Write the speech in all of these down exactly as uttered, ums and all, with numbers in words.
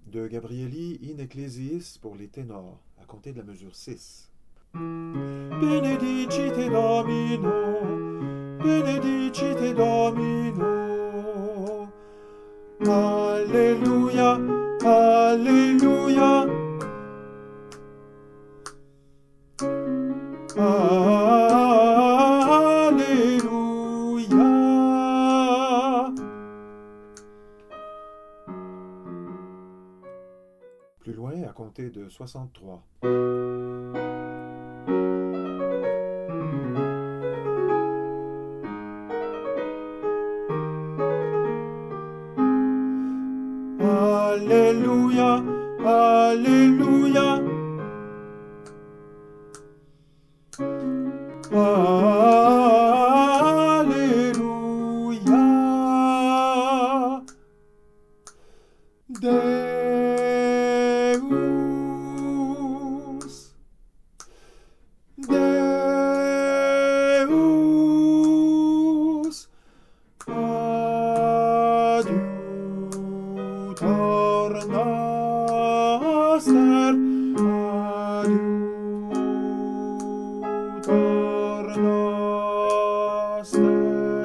De Gabrieli in Ecclesiis pour les ténors, à compter de la mesure six. Benedicite Domino, benedicite Domino. Alléluia, Alléluia. Alléluia. Plus loin, à compter de soixante-trois. Alléluia, Alléluia. Alléluia. Deus, Deus, adiutor noster, adiutor noster.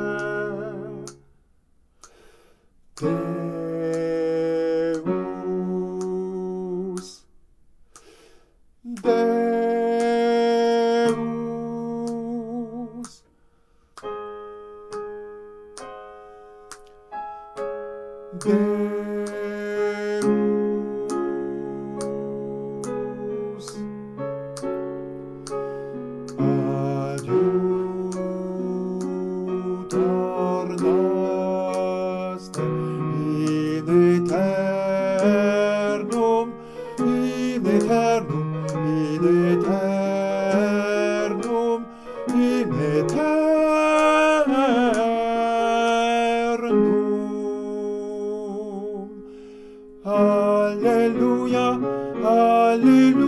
Deus, Deus, Deus, adiutor noster in aeternum, in aeternum, in aeternum, in aeternum. Alléluia, Alléluia.